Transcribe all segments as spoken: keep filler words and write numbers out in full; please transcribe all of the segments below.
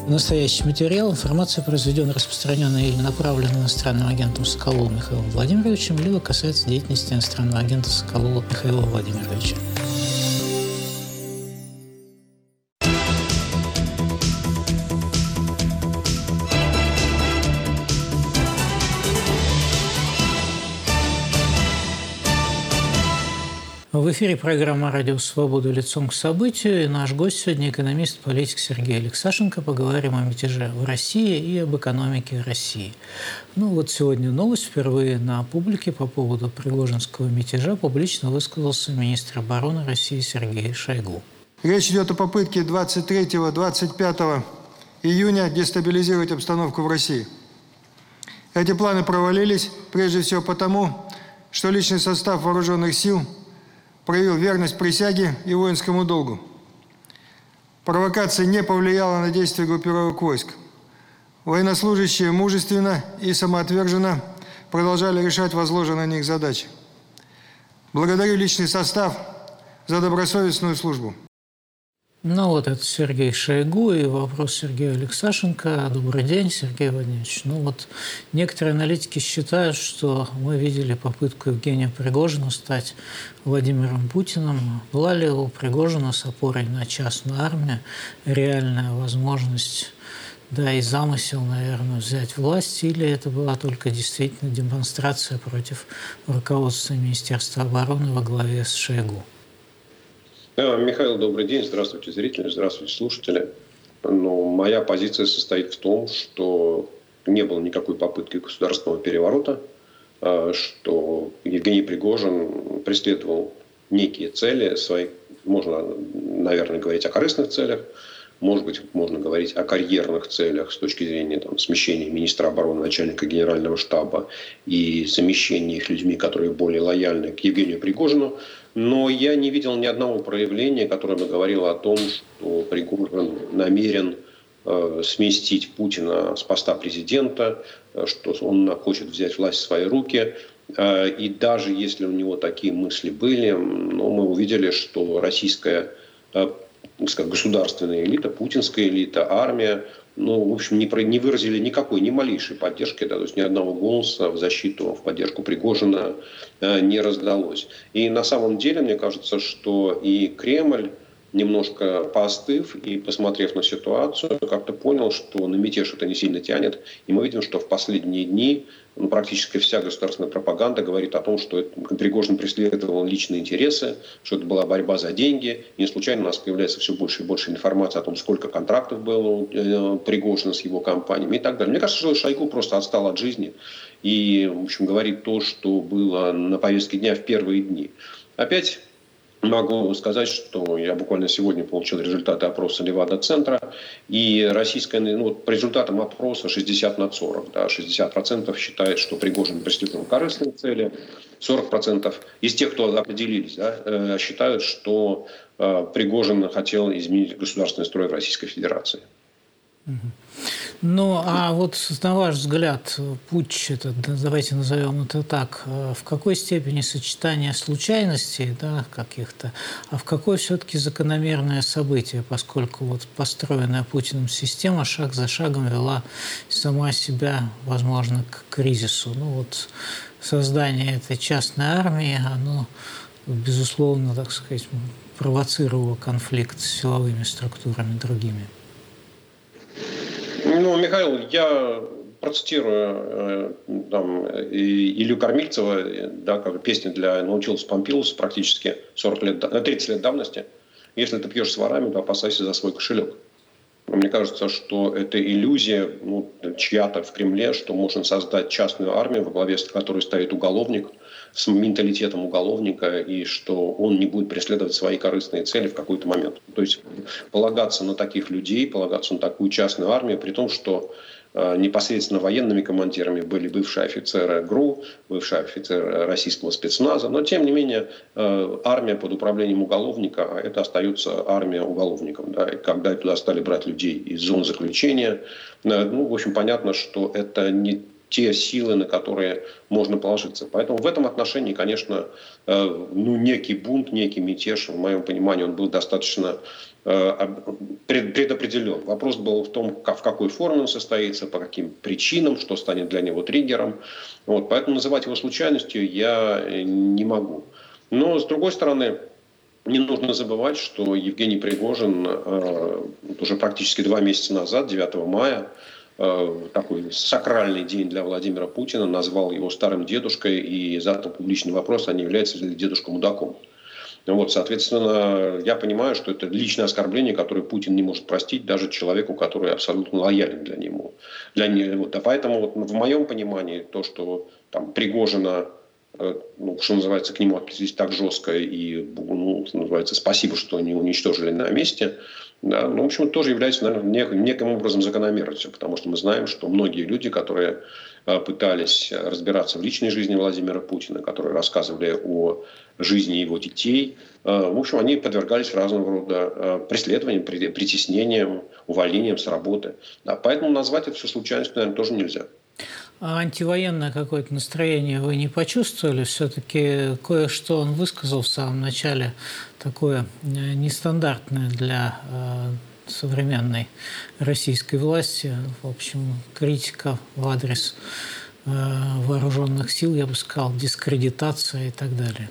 Настоящий материал, информация, произведенная, распространенная или направленная иностранным агентом Соколовым Михаилом Владимировичем, либо касается деятельности иностранного агента Соколова Михаила Владимировича. В эфире программа «Радио Свобода. Лицом к событию». И наш гость сегодня – экономист, политик Сергей Алексашенко. Поговорим о мятеже в России и об экономике России. Ну вот сегодня новость. Впервые на публике по поводу Пригожинского мятежа публично высказался министр обороны России Сергей Шойгу. Речь идет о попытке двадцать третьего — двадцать пятого июня дестабилизировать обстановку в России. Эти планы провалились прежде всего потому, что личный состав вооруженных сил проявил верность присяге и воинскому долгу. Провокация не повлияла на действия группировок войск. Военнослужащие мужественно и самоотверженно продолжали решать возложенные на них задачи. Благодарю личный состав за добросовестную службу. Ну вот это Сергей Шойгу и вопрос Сергея Алексашенко. Добрый день, Сергей Владимирович. Ну вот некоторые аналитики считают, что мы видели попытку Евгения Пригожина стать Владимиром Путиным. Была ли у Пригожина с опорой на частную армию реальная возможность, да и замысел, наверное, взять власть, или это была только действительно демонстрация против руководства Министерства обороны во главе с Шойгу? Михаил, добрый день. Здравствуйте, зрители, здравствуйте, слушатели. Но моя позиция состоит в том, что не было никакой попытки государственного переворота, что Евгений Пригожин преследовал некие цели, свои, можно, наверное, говорить о корыстных целях, может быть, можно говорить о карьерных целях с точки зрения там, смещения министра обороны, начальника генерального штаба и замещения их людьми, которые более лояльны к Евгению Пригожину. Но я не видел ни одного проявления, которое бы говорило о том, что Пригожин намерен э, сместить Путина с поста президента, э, что он хочет взять власть в свои руки. Э, и даже если у него такие мысли были, ну, мы увидели, что российская э, государственная элита, путинская элита, армия, ну, в общем, не, про, не выразили никакой, ни малейшей поддержки, да, то есть ни одного голоса в защиту, в поддержку Пригожина э, не раздалось. И на самом деле, мне кажется, что и Кремль, немножко поостыв и посмотрев на ситуацию, как-то понял, что на мятеж это не сильно тянет. И мы видим, что в последние дни ну, практически вся государственная пропаганда говорит о том, что Пригожин преследовал личные интересы, что это была борьба за деньги. И не случайно у нас появляется все больше и больше информации о том, сколько контрактов было у Пригожина с его компаниями и так далее. Мне кажется, что Шойгу просто отстал от жизни и, в общем, говорит то, что было на повестке дня в первые дни. Опять могу сказать, что я буквально сегодня получил результаты опроса Левада-центра, и российская, ну, по результатам опроса шестьдесят на сорок. Да, шестьдесят процентов считает, что Пригожин преследовал корыстные цели, сорок процентов из тех, кто определились, да, считают, что Пригожин хотел изменить государственный строй в Российской Федерации. Ну, а вот на ваш взгляд, путч, этот, давайте назовем это так, в какой степени сочетание случайностей, да, каких-то, а в какой все-таки закономерное событие, поскольку вот построенная Путиным система шаг за шагом вела сама себя, возможно, к кризису. Ну вот создание этой частной армии, оно, безусловно, так сказать, провоцировало конфликт с силовыми структурами другими. Ну, Михаил, я процитирую э, там, Илью Кормильцева, да, как песня для Наутилуса Помпилиуса практически сорок лет, тридцать лет давности. Если ты пьешь с ворами, то опасайся за свой кошелек. Мне кажется, что это иллюзия ну, чья-то в Кремле, что можно создать частную армию, во главе с которой стоит уголовник, с менталитетом уголовника, и что он не будет преследовать свои корыстные цели в какой-то момент. То есть полагаться на таких людей, полагаться на такую частную армию, при том, что э, непосредственно военными командирами были бывшие офицеры ГРУ, бывшие офицеры российского спецназа, но тем не менее э, армия под управлением уголовника, это остается армия уголовников. Да, и когда туда стали брать людей из зон заключения, э, ну, в общем, понятно, что это не те силы, на которые можно положиться. Поэтому в этом отношении, конечно, ну, некий бунт, некий мятеж, в моем понимании, он был достаточно предопределен. Вопрос был в том, в какой форме он состоится, по каким причинам, что станет для него триггером. Вот, поэтому называть его случайностью я не могу. Но, с другой стороны, не нужно забывать, что Евгений Пригожин уже практически два месяца назад, девятого мая, такой сакральный день для Владимира Путина, назвал его старым дедушкой и задал публичный вопрос, а не является ли дедушка мудаком. Вот, соответственно, я понимаю, что это личное оскорбление, которое Путин не может простить даже человеку, который абсолютно лоялен для него. Для него. Да, поэтому вот, в моем понимании то, что там Пригожина, ну, что называется, к нему отнеслись так жестко и, ну, что называется, спасибо, что не уничтожили на месте, да, ну, в общем, тоже является, наверное, неким, неким образом закономерностью, потому что мы знаем, что многие люди, которые пытались разбираться в личной жизни Владимира Путина, которые рассказывали о жизни его детей, в общем, они подвергались разного рода преследованиям, притеснениям, увольнениям с работы. Да, поэтому назвать это все случайностью, наверное, тоже нельзя. А антивоенное какое-то настроение вы не почувствовали? Все-таки кое-что он высказал в самом начале, такое нестандартное для э, современной российской власти. В общем, критика в адрес э, вооруженных сил, я бы сказал, дискредитация и так далее.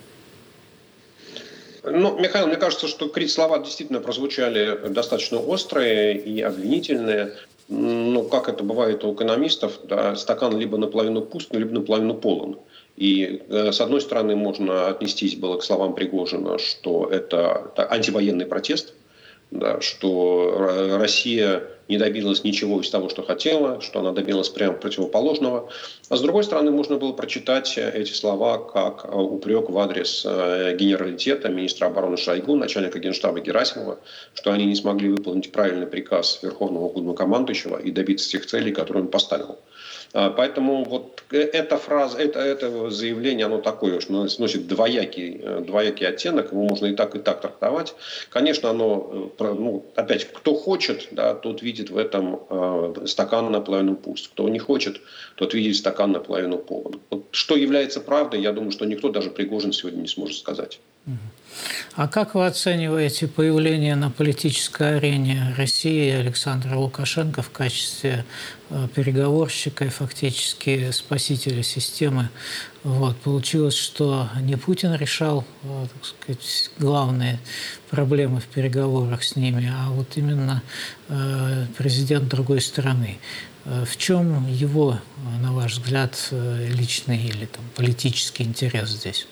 Ну, Михаил, мне кажется, что слова действительно прозвучали достаточно острые и обвинительные. Ну, как это бывает у экономистов, да, стакан либо наполовину пуст, либо наполовину полон. И, с одной стороны, можно отнестись было к словам Пригожина, что это антивоенный протест, да, что Россия не добилась ничего из того, что хотела, что она добилась прямо противоположного. А с другой стороны, можно было прочитать эти слова как упрек в адрес генералитета, министра обороны Шойгу, начальника генштаба Герасимова, что они не смогли выполнить правильный приказ Верховного главнокомандующего и добиться тех целей, которые он поставил. Поэтому вот эта фраза, это, это заявление, оно такое, что носит двоякий, двоякий оттенок, его можно и так, и так трактовать. Конечно, оно, ну, опять, кто хочет, да, тот видит в этом э, стакан наполовину пуст. Кто не хочет, тот видит стакан наполовину полон. Вот что является правдой, я думаю, что никто, даже Пригожин, сегодня не сможет сказать. А как вы оцениваете появление на политической арене России Александра Лукашенко в качестве переговорщика и фактически спасителя системы? Вот. Получилось, что не Путин решал, так сказать, главные проблемы в переговорах с ними, а вот именно президент другой страны. В чем его, на ваш взгляд, личный или там, политический интерес здесь?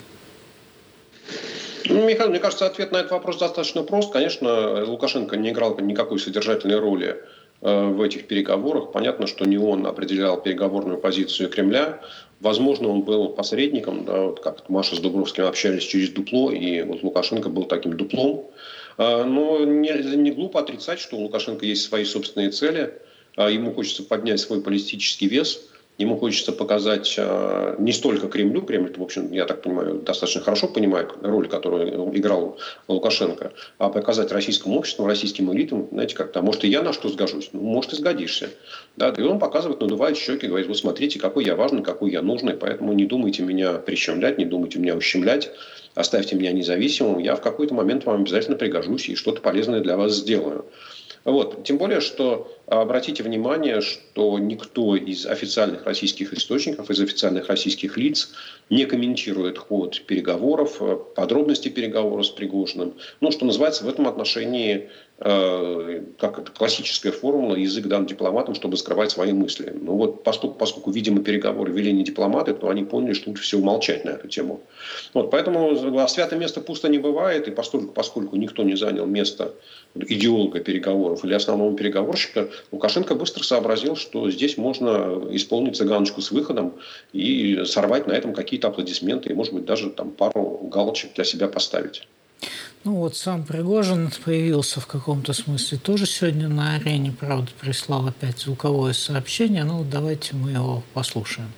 Ну, Михаил, мне кажется, ответ на этот вопрос достаточно прост. Конечно, Лукашенко не играл никакой содержательной роли в этих переговорах. Понятно, что не он определял переговорную позицию Кремля. Возможно, он был посредником, да, вот как Маша с Дубровским общались через дупло, и вот Лукашенко был таким дуплом. Но не, не глупо отрицать, что у Лукашенко есть свои собственные цели. Ему хочется поднять свой политический вес. Ему хочется показать э, не столько Кремлю, Кремль, в общем, я так понимаю, достаточно хорошо понимает роль, которую играл Лукашенко, а показать российскому обществу, российским элитам, знаете, как-то, может, и я на что сгожусь, ну, может, и сгодишься. Да? И он показывает, надувает щеки, говорит, вот смотрите, какой я важный, какой я нужный, поэтому не думайте меня прищемлять, не думайте меня ущемлять, оставьте меня независимым, я в какой-то момент вам обязательно пригожусь и что-то полезное для вас сделаю. Вот. Тем более, что обратите внимание, что никто из официальных российских источников, из официальных российских лиц не комментирует ход переговоров, подробности переговоров с Пригожиным. Ну, что называется, в этом отношении э, как это, классическая формула, язык дан дипломатам, чтобы скрывать свои мысли. Ну вот, поскольку, поскольку видимо, переговоры вели не дипломаты, то они поняли, что лучше всего молчать на эту тему. Вот, поэтому святое место пусто не бывает, и поскольку, поскольку никто не занял место идеолога переговоров или основного переговорщика, Лукашенко быстро сообразил, что здесь можно исполнить цыганочку с выходом и сорвать на этом какие-то аплодисменты и, может быть, даже там пару галочек для себя поставить. Ну вот сам Пригожин появился в каком-то смысле тоже сегодня на арене, правда, прислал опять звуковое сообщение. Ну, давайте мы его послушаем.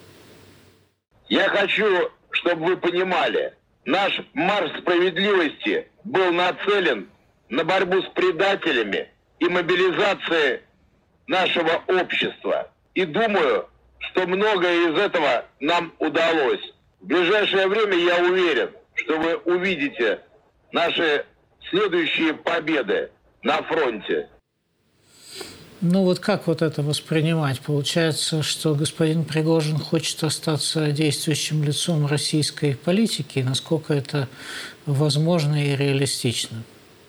Я хочу, чтобы вы понимали, наш марш справедливости был нацелен на борьбу с предателями и мобилизации нашего общества. И думаю, что многое из этого нам удалось. В ближайшее время я уверен, что вы увидите наши следующие победы на фронте. Ну вот как вот это воспринимать? Получается, что господин Пригожин хочет остаться действующим лицом российской политики. Насколько это возможно и реалистично?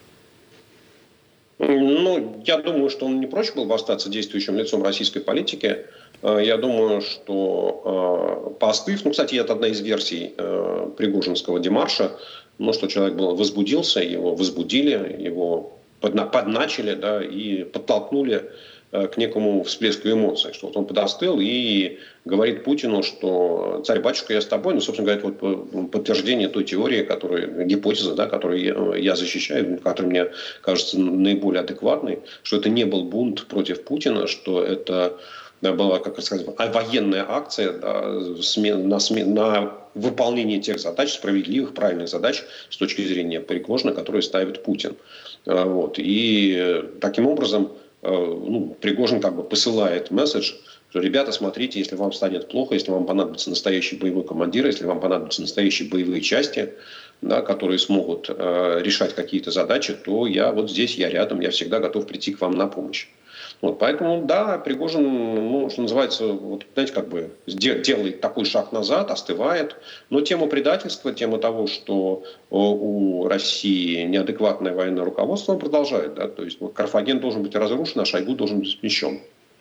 Ну, я думаю, что он не прочь был бы остаться действующим лицом российской политики. Я думаю, что поостыв... Ну, кстати, это одна из версий пригожинского демарша. Ну, что человек был, возбудился, его возбудили, его подначили, да, и подтолкнули к некому всплеску эмоций, что вот он подостыл и говорит Путину, что царь-батюшка, я с тобой, ну, собственно говоря, вот подтверждение той теории, которую, гипотезы, да, которую я защищаю, которая мне кажется наиболее адекватной, что это не был бунт против Путина, что это была, как сказать, военная акция, да, смен, на, смен, на выполнение тех задач, справедливых, правильных задач с точки зрения Пригожина, которые ставит Путин. Вот. И таким образом ну, Пригожин как бы посылает месседж, что, ребята, смотрите, если вам станет плохо, если вам понадобится настоящий боевой командир, если вам понадобятся настоящие боевые части, да, которые смогут э, решать какие-то задачи, то я вот здесь, я рядом, я всегда готов прийти к вам на помощь. Вот, поэтому, да, Пригожин, ну, что называется, вот, знаете, как бы делает такой шаг назад, остывает. Но тему предательства, тему того, что у России неадекватное военное руководство, он продолжает. Да? То есть вот, Карфаген должен быть разрушен, а Шойгу должен быть смещен.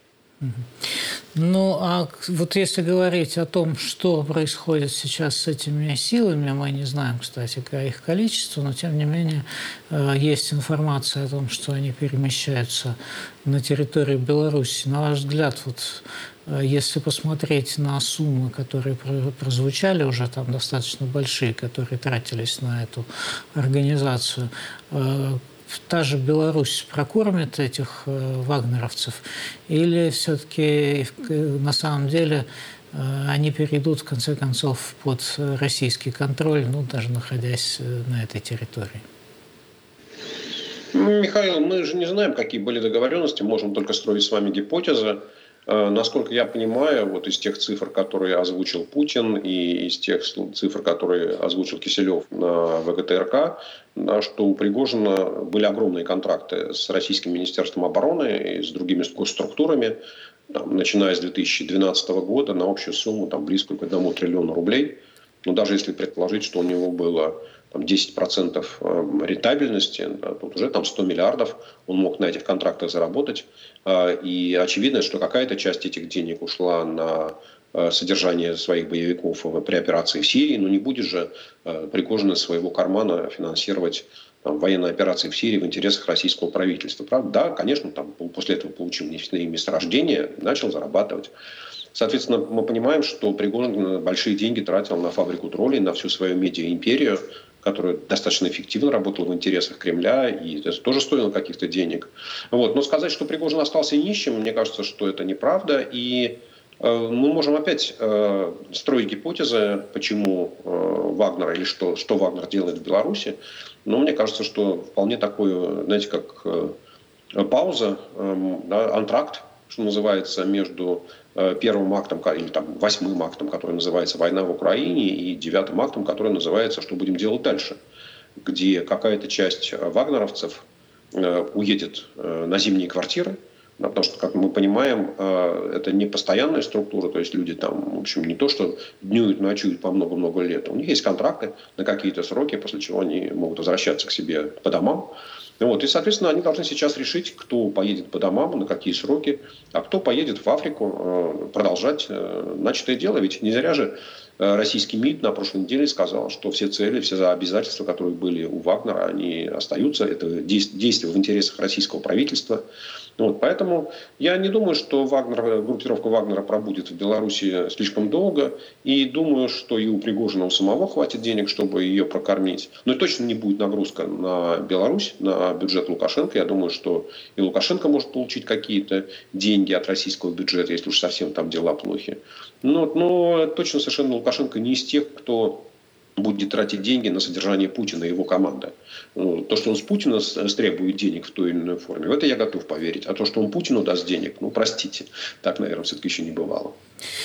Ну, а вот если говорить о том, что происходит сейчас с этими силами, мы не знаем, кстати, их количество, но тем не менее есть информация о том, что они перемещаются на территорию Беларуси. На ваш взгляд, вот если посмотреть на суммы, которые прозвучали уже там достаточно большие, которые тратились на эту организацию, та же Беларусь прокормит этих э, вагнеровцев, или все-таки э, на самом деле э, они перейдут в конце концов под российский контроль, ну, даже находясь на этой территории? Михаил, мы же не знаем, какие были договоренности, можем только строить с вами гипотезы. Насколько я понимаю, вот из тех цифр, которые озвучил Путин, и из тех цифр, которые озвучил Киселев на ВГТРК, да, что у Пригожина были огромные контракты с Российским Министерством обороны и с другими госструктурами, там, начиная с две тысячи двенадцатого года, на общую сумму там, близко к одному триллиону рублей. Но даже если предположить, что у него было там, десять процентов рентабельности, да, тут уже там сто миллиардов он мог на этих контрактах заработать. И очевидно, что какая-то часть этих денег ушла на содержание своих боевиков при операции в Сирии, но не будет же Пригожин из своего кармана финансировать там, военные операции в Сирии в интересах российского правительства. Правда? Да, конечно, там, после этого получил нефтяные месторождения, начал зарабатывать. Соответственно, мы понимаем, что Пригожин большие деньги тратил на фабрику троллей, на всю свою медиа-империю, которая достаточно эффективно работала в интересах Кремля, и это тоже стоило каких-то денег. Вот. Но сказать, что Пригожин остался нищим, мне кажется, что это неправда. И э, мы можем опять э, строить гипотезы, почему э, Вагнер или что, что Вагнер делает в Беларуси. Но мне кажется, что вполне такое, знаете, как э, пауза, э, да, антракт, что называется, между первым актом или там, восьмым актом, который называется «Война в Украине», и девятым актом, который называется «Что будем делать дальше?», где какая-то часть вагнеровцев уедет на зимние квартиры, потому что, как мы понимаем, это не постоянная структура, то есть люди там, в общем, не то, что днюют, ночуют по много-много лет. У них есть контракты на какие-то сроки, после чего они могут возвращаться к себе по домам. Вот. И, соответственно, они должны сейчас решить, кто поедет по домам, на какие сроки, а кто поедет в Африку продолжать начатое дело. Ведь не зря же российский МИД на прошлой неделе сказал, что все цели, все обязательства, которые были у Вагнера, они остаются. Это действие в интересах российского правительства. Вот, поэтому я не думаю, что Вагнер, группировка Вагнера пробудет в Беларуси слишком долго. И думаю, что и у Пригожина у самого хватит денег, чтобы ее прокормить. Но и точно не будет нагрузка на Беларусь, на бюджет Лукашенко. Я думаю, что и Лукашенко может получить какие-то деньги от российского бюджета, если уж совсем там дела плохи. Но, но точно совершенно Лукашенко не из тех, кто будет тратить деньги на содержание Путина и его команды. То, что он с Путина требует денег в той или иной форме, в это я готов поверить. А то, что он Путину даст денег, ну, простите, так, наверное, все-таки еще не бывало.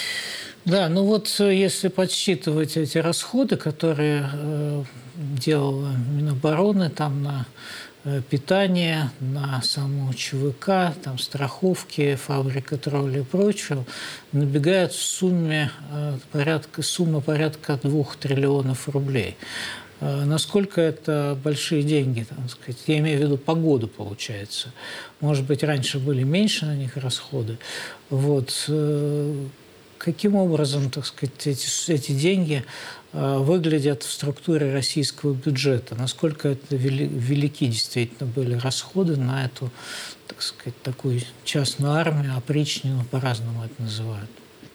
Да, ну вот если подсчитывать эти расходы, которые э, делала Минобороны там на питание, на саму ЧВК, там, страховки, фабрика тролля и прочего, набегает в сумме порядка, сумма порядка двух триллионов рублей. Насколько это большие деньги, так сказать, я имею в виду по году, получается. Может быть, раньше были меньше на них расходы. Вот. Каким образом, так сказать, эти, эти деньги выглядят в структуре российского бюджета? Насколько это велики действительно были расходы на эту, так сказать, такую частную армию, опричнину, по-разному это называют?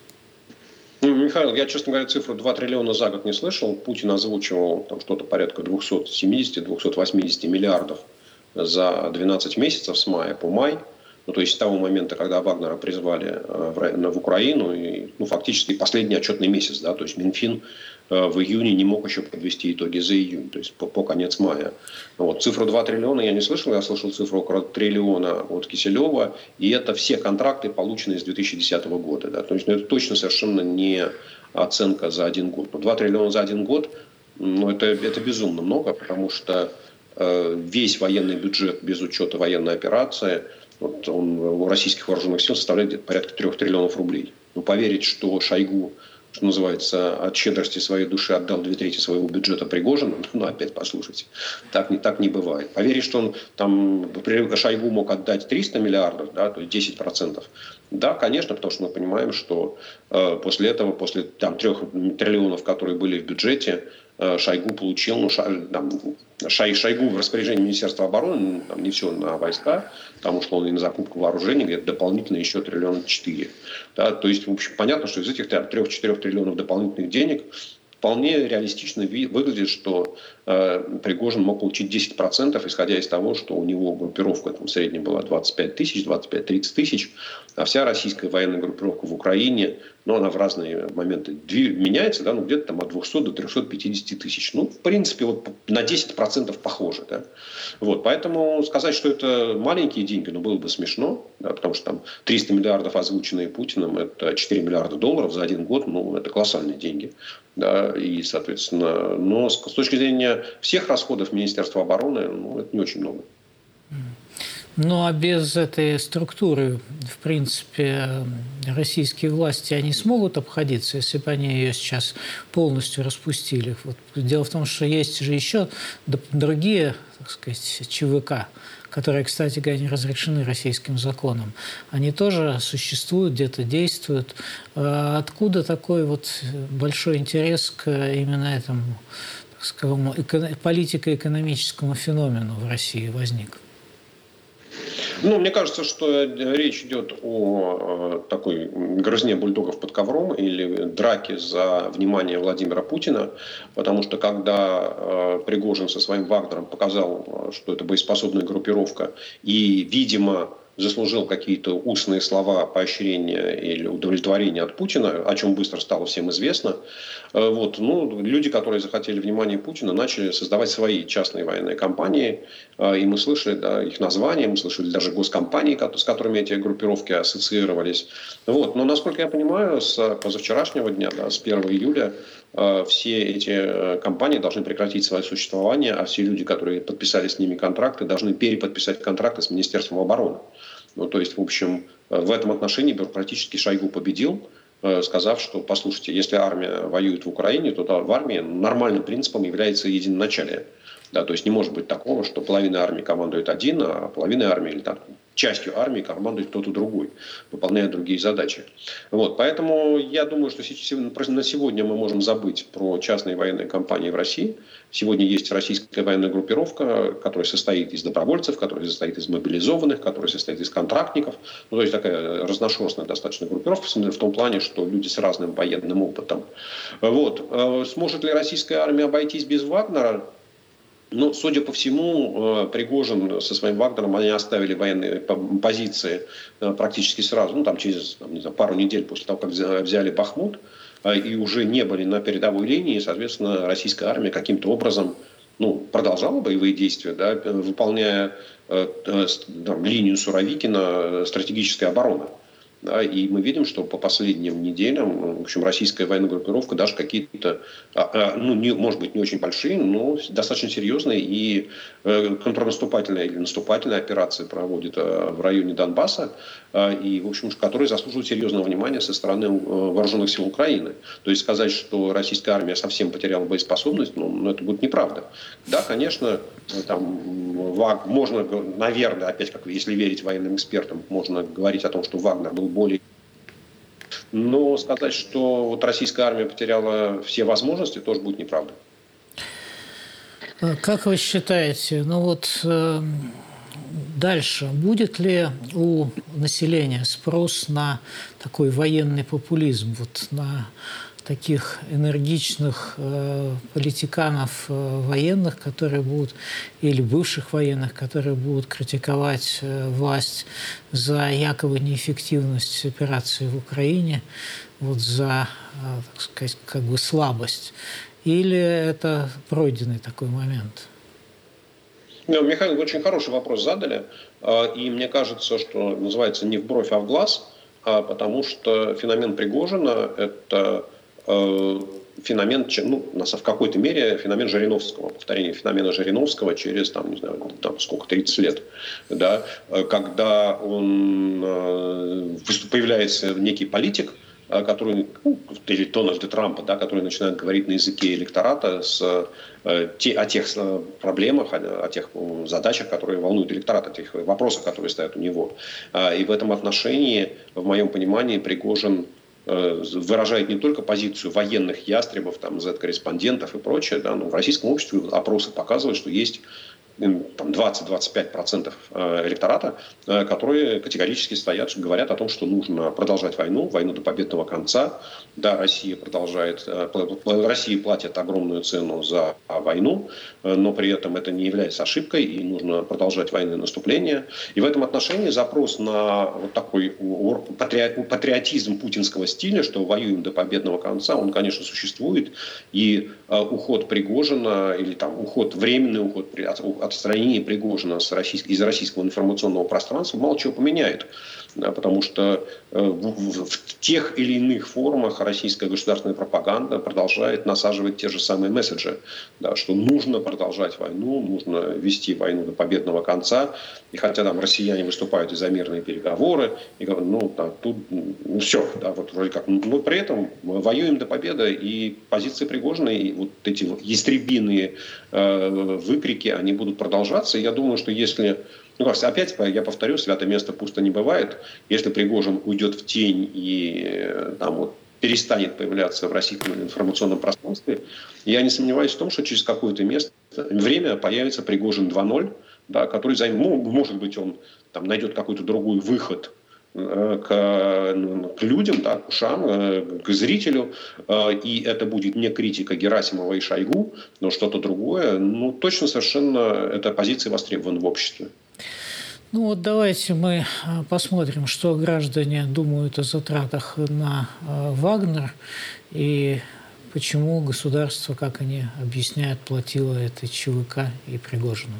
Михаил, я, честно говоря, цифру два триллиона за год не слышал. Путин озвучивал там что-то порядка двухсот семидесяти — двухсот восьмидесяти миллиардов за двенадцать месяцев с мая по май. Ну, то есть с того момента, когда Вагнера призвали в, в Украину, и, ну, фактически последний отчетный месяц, да, то есть Минфин в июне не мог еще подвести итоги за июнь, то есть по, по конец мая. Вот. Цифру два триллиона я не слышал, я слышал цифру около триллиона от Киселева, и это все контракты, полученные с две тысячи десятого года. Да. То есть ну, это точно совершенно не оценка за один год. Но два триллиона за один год, ну, это, это безумно много, потому что э, весь военный бюджет без учета военной операции, вот он у российских вооруженных сил составляет где-то порядка трех триллионов рублей. Ну, поверить, что Шойгу, что называется, от щедрости своей души отдал две трети своего бюджета Пригожину, ну, опять послушайте, так не, так не бывает. Поверить, что он там, Шойгу мог отдать триста миллиардов, да, то есть десять процентов, да, конечно, потому что мы понимаем, что э, после этого, после там, трех триллионов, которые были в бюджете, э, Шойгу получил, ну, ша, там, Шой, Шойгу в распоряжении Министерства обороны, там, не все на войска, там ушло он и на закупку вооружений, где-то дополнительно еще триллиона четыре. Да, то есть, в общем, понятно, что из этих трех-четырех триллионов дополнительных денег вполне реалистично выглядит, что э, Пригожин мог получить десять процентов, исходя из того, что у него группировка там, в среднем была двадцать пять тысяч, двадцать пять — тридцать тысяч, а вся российская военная группировка в Украине, ну, она в разные моменты меняется, да, ну, где-то там от двухсот до трехсот пятидесяти тысяч. Ну, в принципе, вот на десять процентов похоже. Да. Вот, поэтому сказать, что это маленькие деньги, ну, было бы смешно, да, потому что там триста миллиардов, озвученные Путиным, это четыре миллиарда долларов за один год, ну, это колоссальные деньги. Да, и, соответственно, но с, с точки зрения всех расходов Министерства обороны, ну, это не очень много. Ну, а без этой структуры, в принципе, российские власти, они смогут обходиться, если бы они ее сейчас полностью распустили? Вот. Дело в том, что есть же еще другие, так сказать, ЧВК, которые, кстати говоря, не разрешены российским законом. Они тоже существуют, где-то действуют. Откуда такой вот большой интерес к именно этому, так скажем, политико-экономическому феномену в России возник? Ну, мне кажется, что речь идет о такой грызне бульдогов под ковром или драке за внимание Владимира Путина, потому что когда Пригожин со своим Вагнером показал, что это боеспособная группировка и, видимо, заслужил какие-то устные слова поощрения или удовлетворения от Путина, о чем быстро стало всем известно. Вот, ну, люди, которые захотели внимания Путина, начали создавать свои частные военные компании. И мы слышали, да, их названия, мы слышали даже госкомпании, с которыми эти группировки ассоциировались. Вот. Но, насколько я понимаю, с позавчерашнего дня, да, с первого июля, все эти компании должны прекратить свое существование, а все люди, которые подписали с ними контракты, должны переподписать контракты с Министерством обороны. Ну, то есть, в общем, в этом отношении бюрократически Шойгу победил, сказав, что, послушайте, если армия воюет в Украине, то в армии нормальным принципом является единоначалие. Да, то есть не может быть такого, что половина армии командует один, а половина армии или там, частью армии командует кто-то другой, выполняя другие задачи. Вот, поэтому я думаю, что на сегодня мы можем забыть про частные военные компании в России. Сегодня есть российская военная группировка, которая состоит из добровольцев, которая состоит из мобилизованных, которая состоит из контрактников. Ну, то есть такая разношерстная достаточно группировка в том плане, что люди с разным военным опытом. Вот. Сможет ли российская армия обойтись без Вагнера? Ну, судя по всему, Пригожин со своим Вагнером, они оставили военные позиции практически сразу, ну, там через там, не знаю, пару недель после того, как взяли Бахмут, и уже не были на передовой линии, и, соответственно, российская армия каким-то образом, ну, продолжала боевые действия, да, выполняя там, линию Суровикина, стратегической обороны. Да, и мы видим, что по последним неделям, в общем, российская военная группировка даже какие-то, ну, не, может быть, не очень большие, но достаточно серьезные и контрнаступательные или наступательные операции проводит в районе Донбасса, и, в общем, которые заслуживают серьезного внимания со стороны вооруженных сил Украины. То есть сказать, что российская армия совсем потеряла боеспособность, ну, это будет неправда. Да, конечно, там можно, наверное, опять как если верить военным экспертам, можно говорить о том, что Вагнер был более... Но сказать, что вот российская армия потеряла все возможности, тоже будет неправда. Как вы считаете, ну вот э, дальше, будет ли у населения спрос на такой военный популизм, вот на таких энергичных э, политиканов э, военных, которые будут, или бывших военных, которые будут критиковать э, власть за якобы неэффективность операции в Украине, вот за, э, так сказать, как бы слабость? Или это пройденный такой момент? Ну, Михаил, вы очень хороший вопрос задали. И мне кажется, что называется не в бровь, а в глаз, потому что феномен Пригожина – это феномен, ну, в какой-то мере феномен Жириновского, повторение феномена Жириновского через, там, не знаю, там, сколько, тридцать лет, да, когда он, появляется некий политик, который, ну, или Дональда Трампа, да, который начинает говорить на языке электората с, те, о тех проблемах, о, о тех задачах, которые волнуют электорат, о тех вопросах, которые стоят у него. И в этом отношении, в моем понимании, Пригожин выражает не только позицию военных ястребов, там, зет-корреспондентов и прочее, да, но в российском обществе опросы показывают, что есть двадцать-двадцать пять процентов электората, которые категорически стоят, говорят о том, что нужно продолжать войну, войну до победного конца. Да, Россия продолжает, Россия платит огромную цену за войну, но при этом это не является ошибкой, и нужно продолжать военное наступление. И в этом отношении запрос на вот такой патриотизм путинского стиля, что воюем до победного конца, он, конечно, существует. И уход Пригожина, или там уход, временный уход, отстранение Пригожина с российского, из российского информационного пространства мало чего поменяет. Да, потому что э, в, в тех или иных формах российская государственная пропаганда продолжает насаживать те же самые месседжи, да, что нужно продолжать войну, нужно вести войну до победного конца. И хотя там россияне выступают и за мирные переговоры, и говорят, ну, да, тут ну, все, да, вот вроде как, но при этом мы воюем до победы, и позиции Пригожина, и вот эти ястребиные э, выкрики, они будут продолжаться. И я думаю, что если... Ну, опять, я повторю, святое место пусто не бывает. Если Пригожин уйдет в тень и там, вот, перестанет появляться в российском информационном пространстве, я не сомневаюсь в том, что через какое-то место, время появится Пригожин два ноль, да, который займ... ну, может быть, он там, найдет какой-то другой выход к, к людям, да, к ушам, к зрителю, и это будет не критика Герасимова и Шойгу, но что-то другое. Ну, точно совершенно эта позиция востребована в обществе. Ну вот давайте мы посмотрим, что граждане думают о затратах на Вагнер и почему государство, как они объясняют, платило этой ЧВК и Пригожину.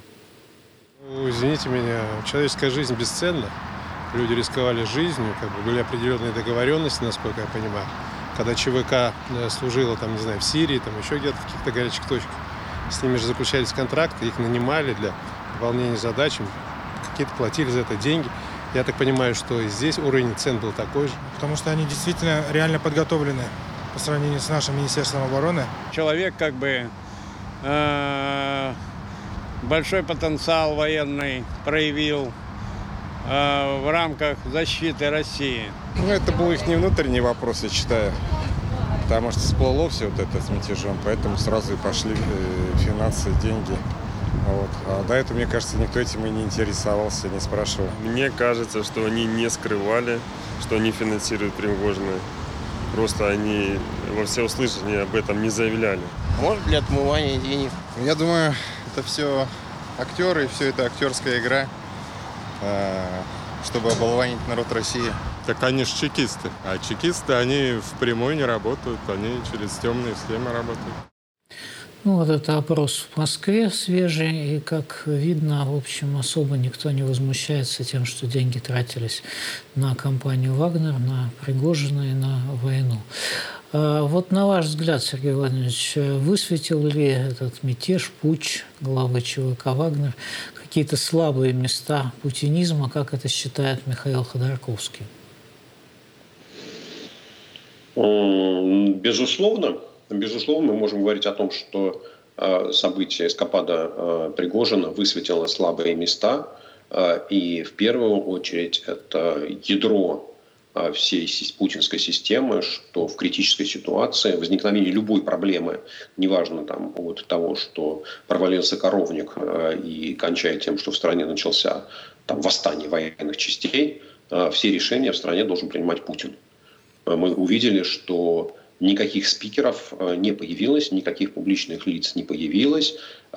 Ну, извините меня, человеческая жизнь бесценна. Люди рисковали жизнью, как бы были определенные договоренности, насколько я понимаю. Когда ЧВК служила, там, не знаю, в Сирии, там еще где-то в каких-то горячих точках, с ними же заключались контракты, их нанимали для выполнения задач, какие-то платили за это деньги. Я так понимаю, что и здесь уровень цен был такой же. Потому что они действительно реально подготовлены по сравнению с нашим Министерством обороны. Человек как бы э, большой потенциал военный проявил э, в рамках защиты России. Ну, это был их не внутренний вопрос, я считаю. Потому что всплыло все вот это с мятежом, поэтому сразу и пошли финансы, деньги. Вот. А до этого, мне кажется, никто этим и не интересовался, не спрашивал. Мне кажется, что они не скрывали, что они финансируют Пригожина. Просто они во всеуслышание об этом не заявляли. Может, для отмывания денег. Я думаю, это все актеры, все это актерская игра, чтобы оболванить народ России. Так они же чекисты. А чекисты, они впрямую не работают, они через темные схемы работают. Ну, вот это опрос в Москве свежий, и, как видно, в общем, особо никто не возмущается тем, что деньги тратились на компанию «Вагнер», на Пригожина и на войну. Вот на ваш взгляд, Сергей Владимирович, высветил ли этот мятеж, путч главы ЧВК «Вагнер» какие-то слабые места путинизма, как это считает Михаил Ходорковский? Безусловно. Безусловно, мы можем говорить о том, что событие эскапада Пригожина высветило слабые места. И в первую очередь это ядро всей путинской системы, что в критической ситуации возникновение любой проблемы, неважно там, от того, что провалился коровник и кончая тем, что в стране начался там, восстание военных частей, все решения в стране должен принимать Путин. Мы увидели, что никаких спикеров не появилось, никаких публичных лиц не появилось.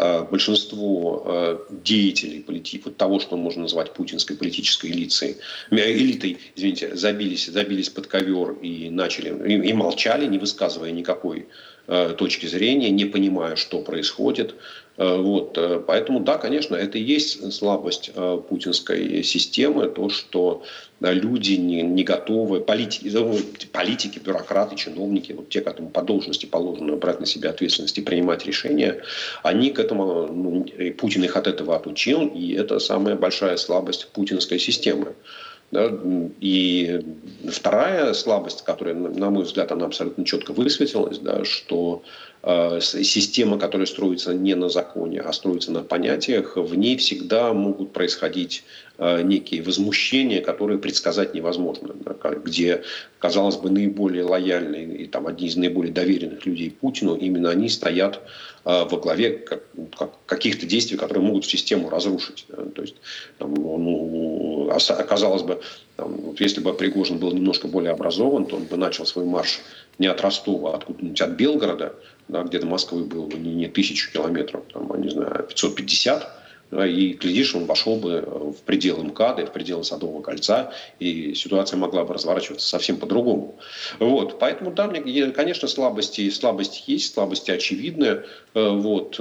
Большинство деятелей полити... вот того, что можно назвать путинской политической элитой, элитой извините, забились, забились под ковер и начали и молчали, не высказывая никакой точки зрения, не понимая, что происходит. Вот. Поэтому, да, конечно, это и есть слабость путинской системы, то, что люди не, не готовы, политики, политики, бюрократы, чиновники, вот те, которым по должности положено брать на себя ответственность и принимать решения, они к этому, ну, Путин их от этого отучил, и это самая большая слабость путинской системы. Да? И вторая слабость, которая, на мой взгляд, она абсолютно четко высветилась, да, что э, система, которая строится не на законе, а строится на понятиях, в ней всегда могут происходить э, некие возмущения, которые предсказать невозможно. Да, где, казалось бы, наиболее лояльные и там, одни из наиболее доверенных людей Путину, именно они стоят э, во главе как, как, каких-то действий, которые могут систему разрушить. Да. То есть, там, ну, оказалось бы, там, вот если бы Пригожин был немножко более образован, то он бы начал свой марш не от Ростова, а откуда-нибудь от Белгорода, да, где до Москвы было бы не, не тысячу километров, там, а, не знаю, пятьсот пятьдесят, да, и, глядишь, он вошел бы в пределы МКАДа, в пределы Садового кольца, и ситуация могла бы разворачиваться совсем по-другому. Вот. Поэтому, да, конечно, слабости, слабости есть, слабости очевидны. Вот.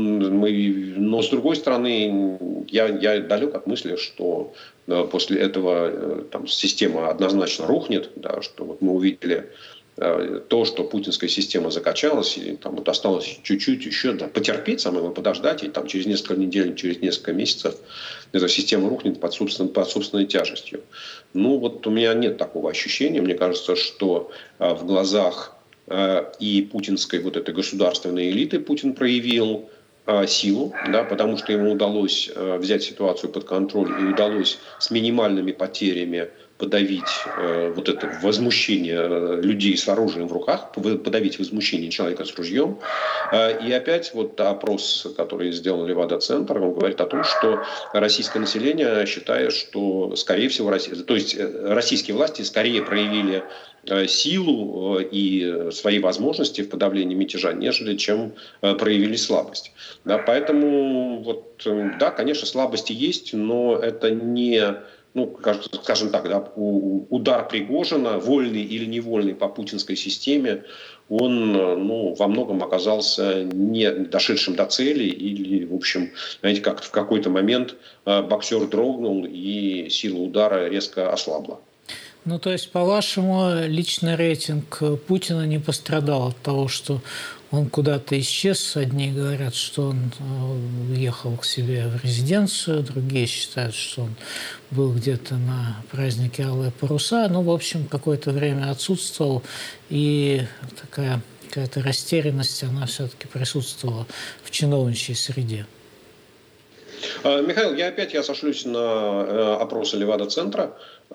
Мы, но, с другой стороны, я, я далек от мысли, что после этого там, система однозначно рухнет, да, что вот мы увидели то, что путинская система закачалась, и там вот осталось чуть-чуть еще да, потерпеть, самое подождать, и там через несколько недель, через несколько месяцев эта система рухнет под собственной, под собственной тяжестью. Ну вот у меня нет такого ощущения. Мне кажется, что в глазах и путинской вот этой государственной элиты Путин проявил силу, да, потому что ему удалось взять ситуацию под контроль и удалось с минимальными потерями подавить э, вот это возмущение людей с оружием в руках, подавить возмущение человека с ружьем. Э, и опять вот опрос, который сделал Левада-центр, он говорит о том, что российское население считает, что, скорее всего, Россия, то есть российские власти скорее проявили э, силу э, и свои возможности в подавлении мятежа, нежели чем э, проявили слабость. Да, поэтому, вот, э, да, конечно, слабости есть, но это не... Ну, скажем так, да, удар Пригожина, вольный или невольный по путинской системе, он ну, во многом оказался не дошедшим до цели или, в общем, знаете, как в какой-то момент боксер дрогнул и сила удара резко ослабла. Ну, то есть, по-вашему, личный рейтинг Путина не пострадал от того, что он куда-то исчез. Одни говорят, что он уехал к себе в резиденцию, другие считают, что он был где-то на празднике Алые паруса. Ну, в общем, какое-то время отсутствовал, и такая какая-то растерянность, она все-таки присутствовала в чиновничьей среде. Михаил, я опять я сошлюсь на опросы Левада-центра.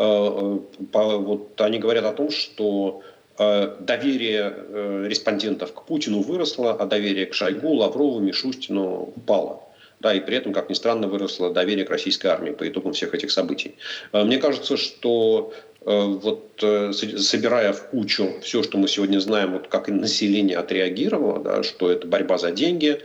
Вот они говорят о том, что доверие респондентов к Путину выросло, а доверие к Шойгу, Лаврову, Мишустину упало. Да, и при этом, как ни странно, выросло доверие к российской армии по итогам всех этих событий. Мне кажется, что вот собирая в кучу все, что мы сегодня знаем, вот как и население отреагировало, да, что это борьба за деньги,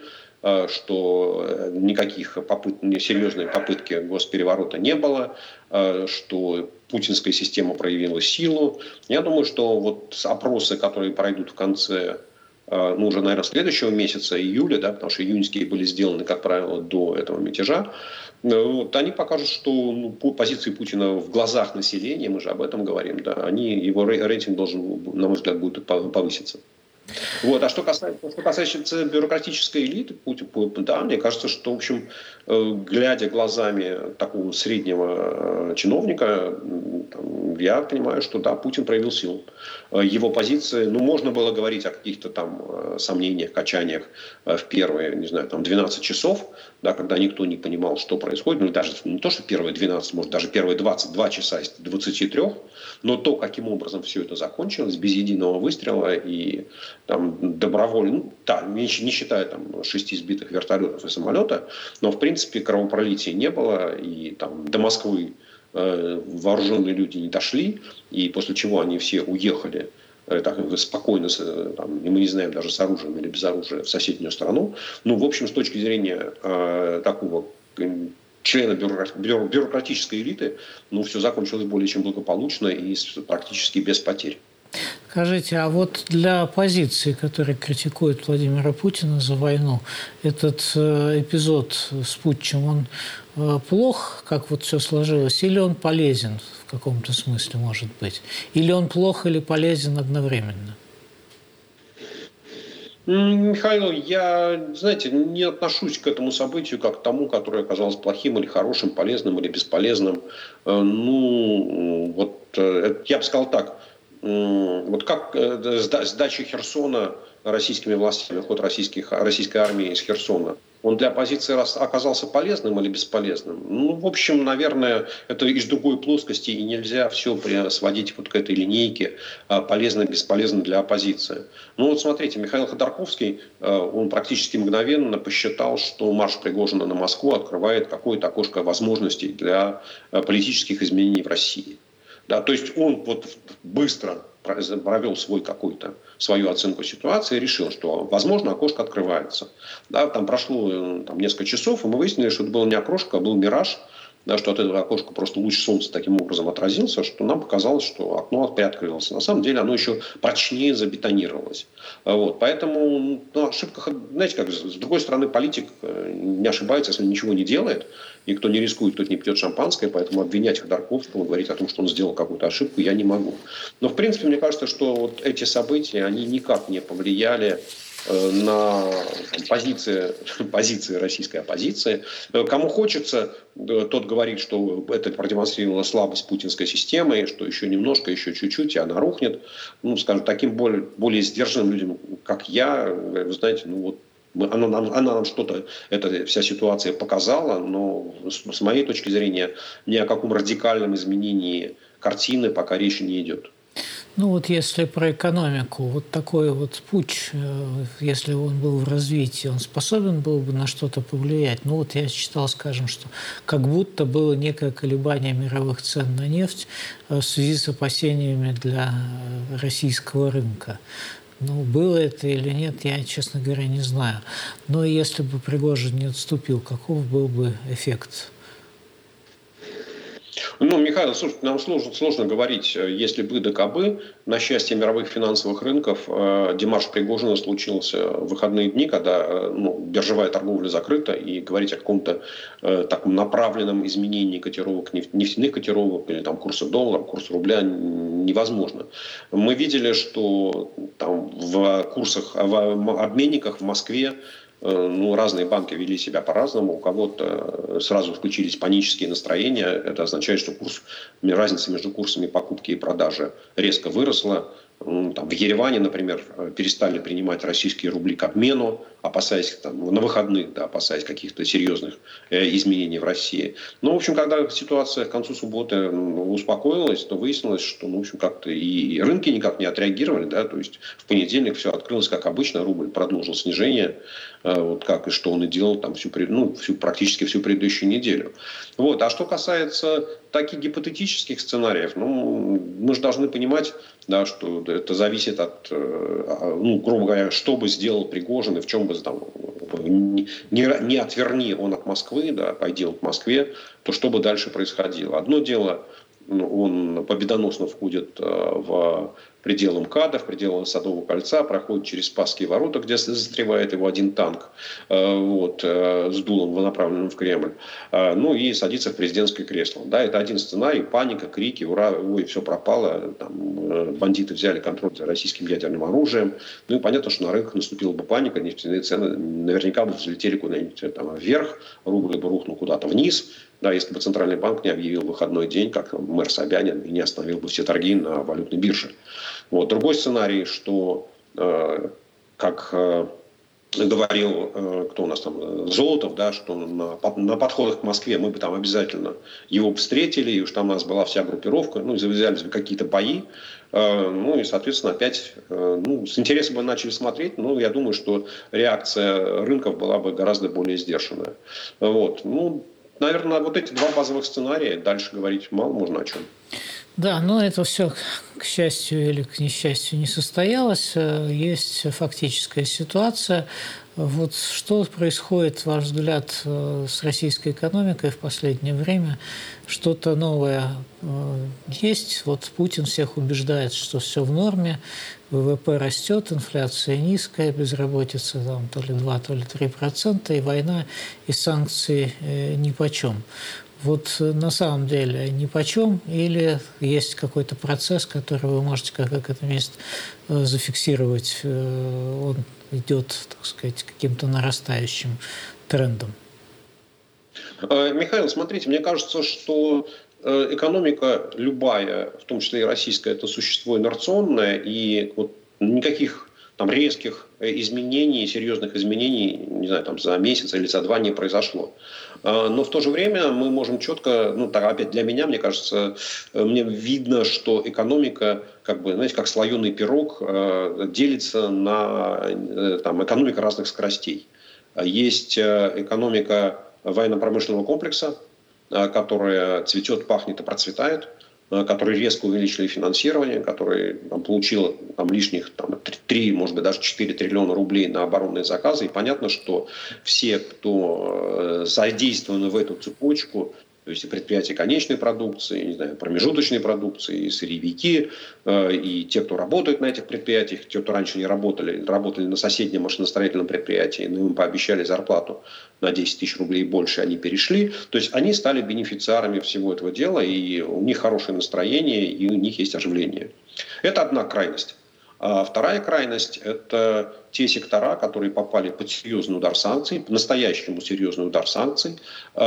что никаких попыт, серьезной попытки госпереворота не было, что путинская система проявила силу. Я думаю, что вот опросы, которые пройдут в конце ну, уже, наверное, следующего месяца, июля, да, потому что июньские были сделаны, как правило, до этого мятежа, вот, они покажут, что ну, позиции Путина в глазах населения, мы же об этом говорим, да, они, его рейтинг должен, на мой взгляд, будет повыситься. Вот. А что касается, что касается бюрократической элиты, Путин, да, мне кажется, что, в общем, глядя глазами такого среднего чиновника, я понимаю, что да, Путин проявил силу. Его позиции, ну, можно было говорить о каких-то там сомнениях, качаниях в первые, не знаю, там двенадцать часов, да, когда никто не понимал, что происходит, ну, даже не то, что первые двенадцать, может, даже первые двадцать два часа из двадцати трёх, но то, каким образом все это закончилось, без единого выстрела и там добровольно, ну, да, не, не считая там шести сбитых вертолетов и самолета, но, в принципе, кровопролития не было, и там до Москвы э, вооруженные люди не дошли, и после чего они все уехали э, так, спокойно, там, и мы не знаем, даже с оружием или без оружия, в соседнюю страну. Ну, в общем, с точки зрения э, такого члена бюрократической элиты, ну, все закончилось более чем благополучно и практически без потерь. Скажите, а вот для оппозиции, которая критикует Владимира Путина за войну, этот эпизод с путчем, он плох, как вот все сложилось, или он полезен в каком-то смысле, может быть? Или он плох или полезен одновременно? Михаил, я, знаете, не отношусь к этому событию как к тому, которое оказалось плохим или хорошим, полезным или бесполезным. Ну, вот я бы сказал так. Вот как сдача Херсона российскими властями, ход российских, российской армии из Херсона, он для оппозиции оказался полезным или бесполезным? Ну, в общем, наверное, это из другой плоскости, и нельзя все сводить вот к этой линейке полезно-бесполезно для оппозиции. Ну вот смотрите, Михаил Ходорковский, он практически мгновенно посчитал, что марш Пригожина на Москву открывает какое-то окошко возможностей для политических изменений в России. Да, то есть он вот быстро провел свой какой-то, свою оценку ситуации и решил, что, возможно, окошко открывается. Да, там прошло там, несколько часов, и мы выяснили, что это было не окошко, а был мираж, да, что от этого окошка просто луч солнца таким образом отразился, что нам показалось, что окно приоткрылось. На самом деле оно еще прочнее забетонировалось. Вот. Поэтому ну, ошибка, знаете, как с другой стороны, политик не ошибается, если ничего не делает. И кто не рискует, тот не пьет шампанское, поэтому обвинять Ходорковского, говорить о том, что он сделал какую-то ошибку, я не могу. Но, в принципе, мне кажется, что вот эти события, они никак не повлияли на там, позиции, позиции российской оппозиции. Кому хочется, тот говорит, что это продемонстрировало слабость путинской системы, что еще немножко, еще чуть-чуть, и она рухнет. Ну, скажем, таким более, более сдержанным людям, как я, вы знаете, ну вот, Она нам, она нам что-то, эта вся ситуация показала, но с, с моей точки зрения ни о каком радикальном изменении картины пока речи не идет. Ну вот если про экономику, вот такой вот путч, если он был в развитии, он способен был бы на что-то повлиять? Ну вот я читал, скажем, что как будто было некое колебание мировых цен на нефть в связи с опасениями для российского рынка. Ну, было это или нет, я, честно говоря, не знаю. Но если бы Пригожин не отступил, каков был бы эффект? Ну, Михаил, слушайте, нам сложно, сложно говорить, если бы да кабы. На счастье мировых финансовых рынков демарш Пригожина случился в выходные дни, когда ну, биржевая торговля закрыта, и говорить о каком-то э, таком направленном изменении котировок, нефтяных котировок или там, курса доллара, курса рубля невозможно. Мы видели, что там, в курсах, в обменниках в Москве ну, разные банки вели себя по-разному. У кого-то сразу включились панические настроения. Это означает, что курс, разница между курсами покупки и продажи резко выросла. Там, в Ереване, например, перестали принимать российские рубли к обмену, опасаясь там, на выходных, да, опасаясь каких-то серьезных э, изменений в России. Но, в общем, когда ситуация к концу субботы ну, успокоилась, то выяснилось, что ну, в общем, как-то и рынки никак не отреагировали. Да, то есть в понедельник все открылось как обычно, рубль продолжил снижение, э, вот как и что он и делал там, всю, ну, всю, практически всю предыдущую неделю. Вот. А что касается таких гипотетических сценариев, ну, мы же должны понимать, да, что это зависит от, ну, грубо говоря, что бы сделал Пригожин и в чем бы там, не, не отверни он от Москвы, да, пойди он к Москве, то что бы дальше происходило. Одно дело он победоносно входит в пределы МКАДа, в пределы Садового кольца, проходит через Спасские ворота, где застревает его один танк вот, с дулом, направленным в Кремль, ну и садится в президентское кресло. Да, это один сценарий, паника, крики, ура, ой, все пропало, там, бандиты взяли контроль за российским ядерным оружием. Ну и понятно, что на рынках наступила бы паника, нефтяные цены наверняка бы взлетели куда-нибудь там вверх, рубль бы рухнул куда-то вниз. Да, если бы Центральный банк не объявил выходной день, как мэр Собянин, и не остановил бы все торги на валютной бирже. Вот. Другой сценарий, что, э, как э, говорил, э, кто у нас там, Золотов, да, что на, на подходах к Москве мы бы там обязательно его встретили, и уж там у нас была вся группировка, ну и завязались бы какие-то бои. Э, ну и, соответственно, опять э, ну, с интересом бы начали смотреть, но я думаю, что реакция рынков была бы гораздо более сдержанная. Вот. Ну, наверное, вот эти два базовых сценария, дальше говорить мало можно о чем. Да, но это все, к счастью или к несчастью, не состоялось. Есть фактическая ситуация. Вот что происходит, ваш взгляд, с российской экономикой в последнее время? Что-то новое есть? Вот Путин всех убеждает, что все в норме, ВВП растет, инфляция низкая, безработица там, то ли два, то ли три процента, и война, и санкции нипочем. Вот на самом деле нипочем или есть какой-то процесс, который вы можете как экономист зафиксировать, он идет, так сказать, каким-то нарастающим трендом? Михаил, смотрите, мне кажется, что экономика любая, в том числе и российская, это существо инерционное, и вот никаких там резких изменений, серьезных изменений, не знаю, там за месяц или за два не произошло. Но в то же время мы можем четко, ну, так, опять для меня, мне кажется, мне видно, что экономика, как бы, знаете, как слоеный пирог, делится на там, экономика разных скоростей. Есть экономика военно-промышленного комплекса, которая цветет, пахнет и процветает, который резко увеличили финансирование, который там, получил там, лишних там, три, может быть, даже четыре триллиона рублей на оборонные заказы. И понятно, что все, кто задействованы в эту цепочку, то есть и предприятия конечной продукции, не знаю, промежуточной продукции, и сырьевики, и те, кто работает на этих предприятиях, те, кто раньше не работали, работали на соседнем машиностроительном предприятии, но им пообещали зарплату на десять тысяч рублей больше, они перешли. То есть они стали бенефициарами всего этого дела, и у них хорошее настроение, и у них есть оживление. Это одна крайность. А вторая крайность – это те сектора, которые попали под серьезный удар санкций, по-настоящему серьезный удар санкций,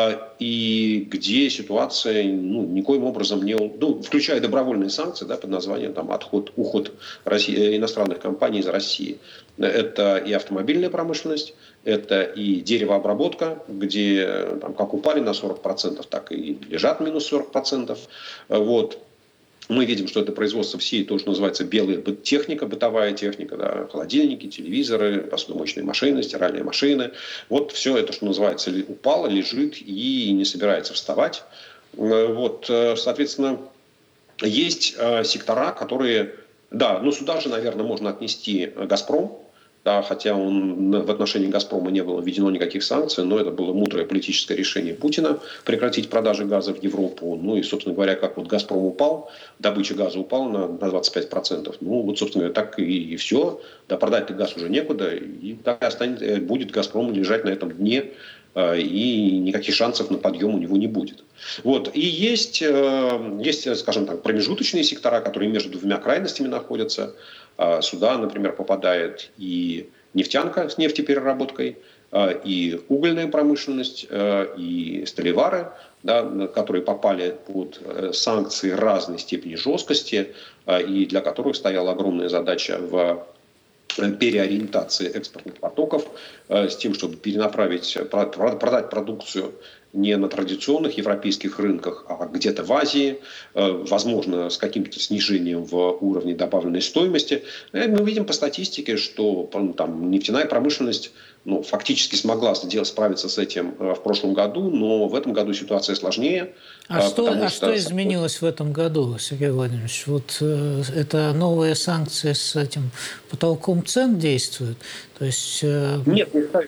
и где ситуация ну, никоим образом не… Ну, включая добровольные санкции да, под названием там, отход, уход России, иностранных компаний из России. Это и автомобильная промышленность, это и деревообработка, где там, как упали на сорок процентов, так и лежат минус сорок процентов. Вот. Мы видим, что это производство всей, то, что называется белая техника, бытовая техника, да, холодильники, телевизоры, посудомоечные машины, стиральные машины. Вот все это, что называется, упало, лежит и не собирается вставать. Вот, соответственно, есть сектора, которые… Да, ну сюда же, наверное, можно отнести «Газпром». Да, хотя он, в отношении «Газпрома» не было введено никаких санкций, но это было мудрое политическое решение Путина прекратить продажи газа в Европу. Ну и, собственно говоря, как вот «Газпром» упал, добыча газа упала на, на двадцать пять процентов. Ну вот, собственно говоря, так и, и все. Да, продать газ уже некуда, и так и останется, будет «Газпром» лежать на этом дне, и никаких шансов на подъем у него не будет. Вот. И есть, есть, скажем так, промежуточные сектора, которые между двумя крайностями находятся. Сюда, например, попадает и нефтянка с нефтепереработкой, и угольная промышленность, и сталевары, да, которые попали под санкции разной степени жесткости, и для которых стояла огромная задача в переориентации экспортных потоков с тем, чтобы перенаправить, продать продукцию не на традиционных европейских рынках, а где-то в Азии, возможно, с каким-то снижением в уровне добавленной стоимости. Мы видим по статистике, что там, нефтяная промышленность ну, фактически смогла справиться с этим в прошлом году, но в этом году ситуация сложнее. А, что, а что изменилось в этом году, Сергей Владимирович? Вот э, это новые санкции с этим потолком цен действуют? То есть, э... Нет, не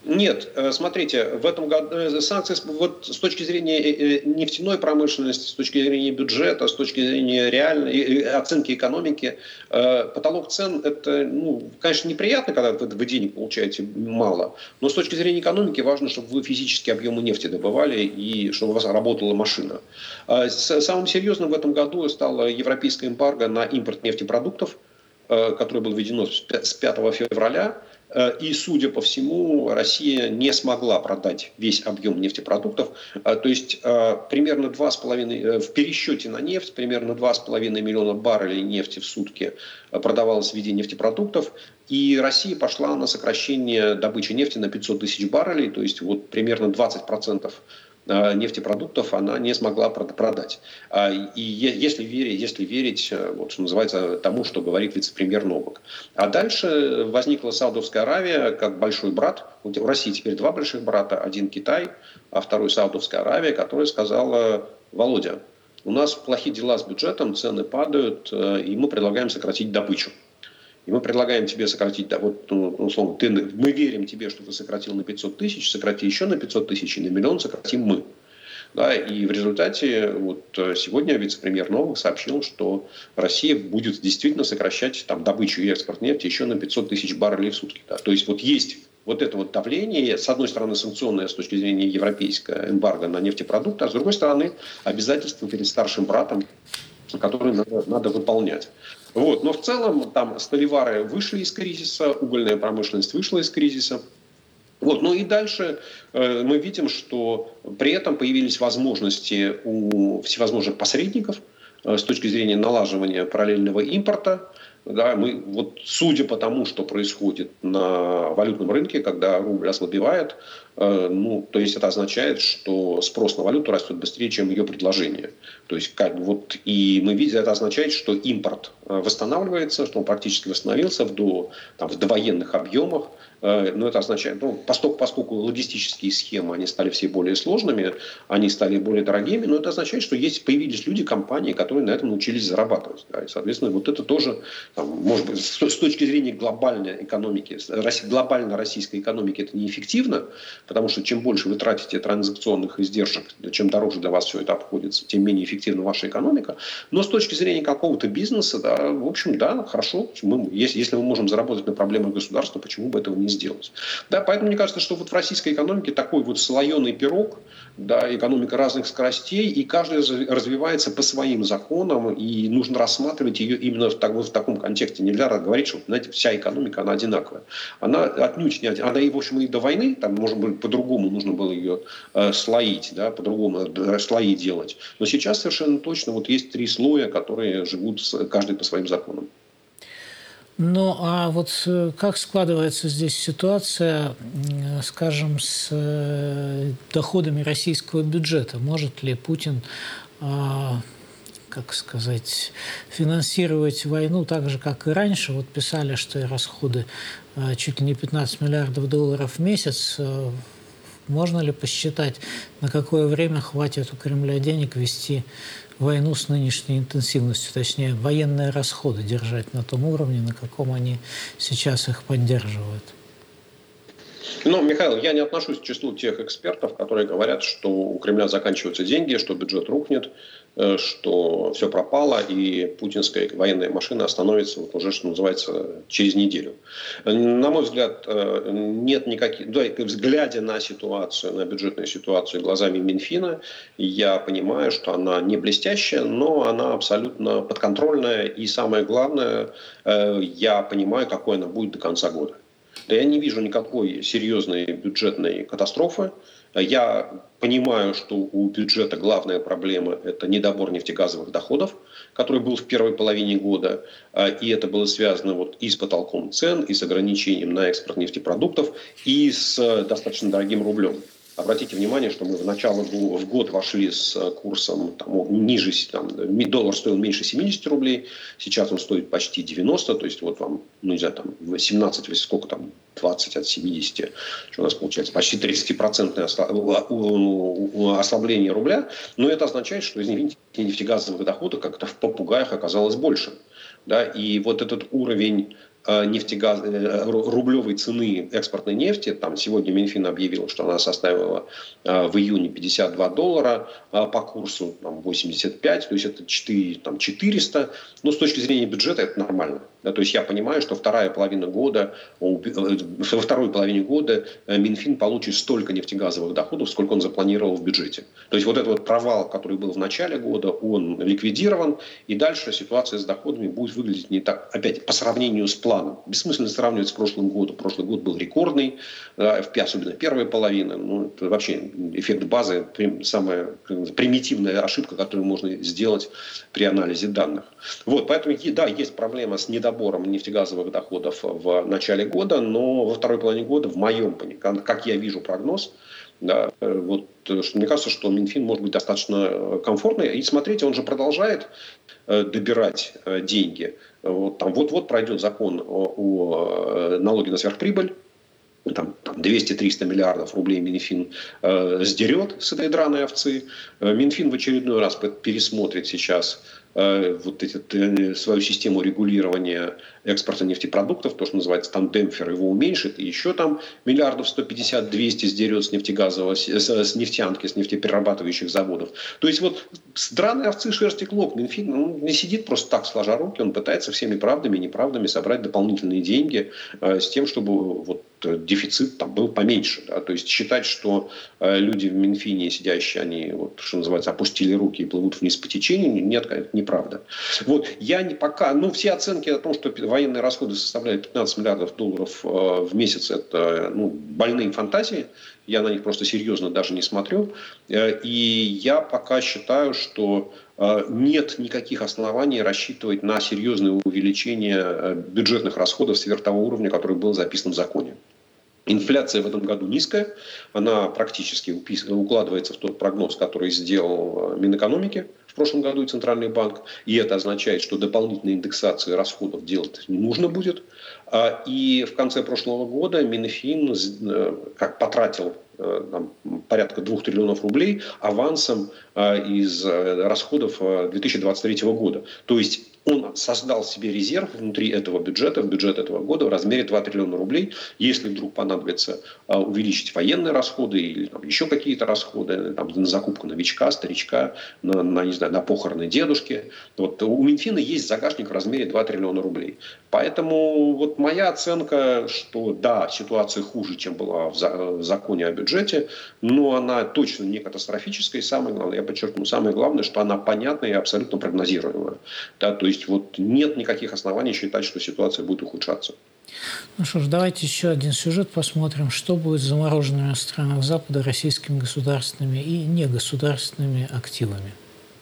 Нет, смотрите, в этом году санкции вот с точки зрения нефтяной промышленности, с точки зрения бюджета, с точки зрения реальной оценки экономики, потолок цен – это, ну, конечно, неприятно, когда вы денег получаете мало, но с точки зрения экономики важно, чтобы вы физические объемы нефти добывали и чтобы у вас работала машина. Самым серьезным в этом году стало европейское эмбарго на импорт нефтепродуктов, которое было введено с пятого февраля. И, судя по всему, Россия не смогла продать весь объем нефтепродуктов. То есть примерно два с половиной, в пересчете на нефть, примерно два с половиной миллиона баррелей нефти в сутки продавалось в виде нефтепродуктов. И Россия пошла на сокращение добычи нефти на пятьсот тысяч баррелей. То есть вот примерно двадцать процентов нефтепродуктов она не смогла продать. И если верить, если верить вот, что называется, тому, что говорит вице-премьер Новак. А дальше возникла Саудовская Аравия как большой брат. У России теперь два больших брата. Один Китай, а второй Саудовская Аравия, которая сказала: Володя, у нас плохие дела с бюджетом, цены падают, и мы предлагаем сократить добычу. И мы предлагаем тебе сократить, да, вот, ну, условно, ты, мы верим тебе, что ты сократил на пятьсот тысяч, сократи еще на пятьсот тысяч, и на миллион сократим мы. Да, и в результате вот, сегодня вице-премьер Новак сообщил, что Россия будет действительно сокращать там, добычу и экспорт нефти еще на пятьсот тысяч баррелей в сутки. Да. То есть вот есть вот это вот давление, с одной стороны санкционное с точки зрения европейского эмбарго на нефтепродукты, а с другой стороны обязательства перед старшим братом, которые надо, надо выполнять. Вот. Но в целом там сталевары вышли из кризиса, угольная промышленность вышла из кризиса. Вот. Ну и дальше э, мы видим, что при этом появились возможности у всевозможных посредников э, с точки зрения налаживания параллельного импорта. Да, мы, вот, судя по тому, что происходит на валютном рынке, когда рубль ослабевает, э, ну, то есть это означает, что спрос на валюту растет быстрее, чем ее предложение. То есть, как, вот, и мы видим, это означает, что импорт восстанавливается, что он практически восстановился в, до, там, в довоенных объемах. Э, но это означает, ну, поскольку, поскольку логистические схемы они стали все более сложными, они стали более дорогими, но это означает, что есть, появились люди, компании, которые на этом научились зарабатывать. Да, и, соответственно, вот это тоже... Там, может быть, с точки зрения глобальной экономики, глобально российской экономики это неэффективно, потому что чем больше вы тратите транзакционных издержек, чем дороже для вас все это обходится, тем менее эффективна ваша экономика. Но с точки зрения какого-то бизнеса, да, в общем, да, хорошо. Мы, если, если мы можем заработать на проблемах государства, почему бы этого не сделать? Да, поэтому мне кажется, что вот в российской экономике такой вот слоеный пирог, да, экономика разных скоростей, и каждая развивается по своим законам, и нужно рассматривать ее именно в, так, в таком контексте. Нельзя говорить, что, знаете, вся экономика, она одинаковая. Она отнюдь не одинаковая. Она, и, в общем, и до войны, там, может быть, по-другому нужно было ее э, слоить, да, по-другому э, слои делать. Но сейчас совершенно точно вот есть три слоя, которые живут с, каждый по своим законам. Ну, а вот как складывается здесь ситуация, скажем, с доходами российского бюджета? Может ли Путин, как сказать, финансировать войну так же, как и раньше? Вот писали, что и расходы чуть ли не пятнадцать миллиардов долларов в месяц. Можно ли посчитать, на какое время хватит у Кремля денег вести войну с нынешней интенсивностью, точнее, военные расходы держать на том уровне, на каком они сейчас их поддерживают? Ну, Михаил, я не отношусь к числу тех экспертов, которые говорят, что у Кремля заканчиваются деньги, что бюджет рухнет, что все пропало, и путинская военная машина остановится вот уже, что называется, через неделю. На мой взгляд, нет никаких... Да, глядя на ситуацию, на бюджетную ситуацию глазами Минфина, я понимаю, что она не блестящая, но она абсолютно подконтрольная, и самое главное, я понимаю, какой она будет до конца года. Да я не вижу никакой серьезной бюджетной катастрофы. Я понимаю, что у бюджета главная проблема – это недобор нефтегазовых доходов, который был в первой половине года. И это было связано вот и с потолком цен, и с ограничением на экспорт нефтепродуктов, и с достаточно дорогим рублем. Обратите внимание, что мы в начало в год вошли с курсом там, ниже, там, доллар стоил меньше семидесяти рублей, сейчас он стоит почти девяносто, то есть вот вам, ну не знаю, там семнадцать, сколько там, двадцать от семидесяти, что у нас получается, почти тридцатипроцентное ослабление рубля, но это означает, что, извините, нефтегазовых доходов как-то в попугаях оказалось больше. Да, и вот этот уровень нефтегаз, рублевой цены экспортной нефти. Там сегодня Минфин объявил, что она составила в июне пятьдесят два доллара по курсу там, восемьдесят пять, то есть это четыре, там, четыреста. Но с точки зрения бюджета это нормально. Да, то есть я понимаю, что вторая половина года, во второй половине года Минфин получит столько нефтегазовых доходов, сколько он запланировал в бюджете. То есть вот этот вот провал, который был в начале года, он ликвидирован, и дальше ситуация с доходами будет выглядеть не так, опять, по сравнению с планом. Бессмысленно сравнивать с прошлым годом. Прошлый год был рекордный, особенно первая половина. Ну, это вообще эффект базы, самая примитивная ошибка, которую можно сделать при анализе данных. Вот, поэтому, да, есть проблема с недостатком добором нефтегазовых доходов в начале года, но во второй половине года, в моем понимании, как я вижу прогноз, да, вот, что мне кажется, что Минфин может быть достаточно комфортный. И смотрите, он же продолжает добирать деньги. Вот, там, вот-вот пройдет закон о, о налоге на сверхприбыль. Там, там двести-триста миллиардов рублей Минфин э, сдерет с этой драной овцы. Минфин в очередной раз пересмотрит сейчас э, вот эти, э, свою систему регулирования экспорта нефтепродуктов, то, что называется там демпфер, его уменьшит, и еще там миллиардов сто пятьдесят-двести сдерет с нефтегазового, с, с нефтянки, с нефтеперерабатывающих заводов. То есть вот с драной овцы шерсти клок. Минфин ну, не сидит просто так сложа руки, он пытается всеми правдами и неправдами собрать дополнительные деньги э, с тем, чтобы вот дефицит там был поменьше. Да? То есть считать, что э, люди в Минфине сидящие, они, вот, что называется, опустили руки и плывут вниз по течению, нет, это неправда. Вот, я не пока, ну, все оценки о том, что военные расходы составляют пятнадцать миллиардов долларов э, в месяц, это ну, больные фантазии. Я на них просто серьезно даже не смотрю. Э, и я пока считаю, что э, нет никаких оснований рассчитывать на серьезное увеличение бюджетных расходов сверх того уровня, который был записан в законе. Инфляция в этом году низкая, она практически укладывается в тот прогноз, который сделал Минэкономики в прошлом году и Центральный банк. И это означает, что дополнительной индексации расходов делать не нужно будет. И в конце прошлого года Минфин как потратил там, порядка двух триллионов рублей авансом из расходов две тысячи двадцать третьего года. То есть он создал себе резерв внутри этого бюджета, в бюджет этого года в размере два триллиона рублей. Если вдруг понадобится увеличить военные расходы или там, еще какие-то расходы там, на закупку новичка, старичка, на, на, не знаю, на похороны дедушки, вот, у Минфина есть загашник в размере два триллиона рублей. Поэтому вот моя оценка, что да, ситуация хуже, чем была в, за, в законе о бюджете, но она точно не катастрофическая. И самое главное, я подчеркну, самое главное, что она понятная и абсолютно прогнозируемая. Да, то есть вот нет никаких оснований считать, что ситуация будет ухудшаться. Ну что ж, давайте еще один сюжет посмотрим, что будет с замороженными в странах Запада российскими государственными и негосударственными активами.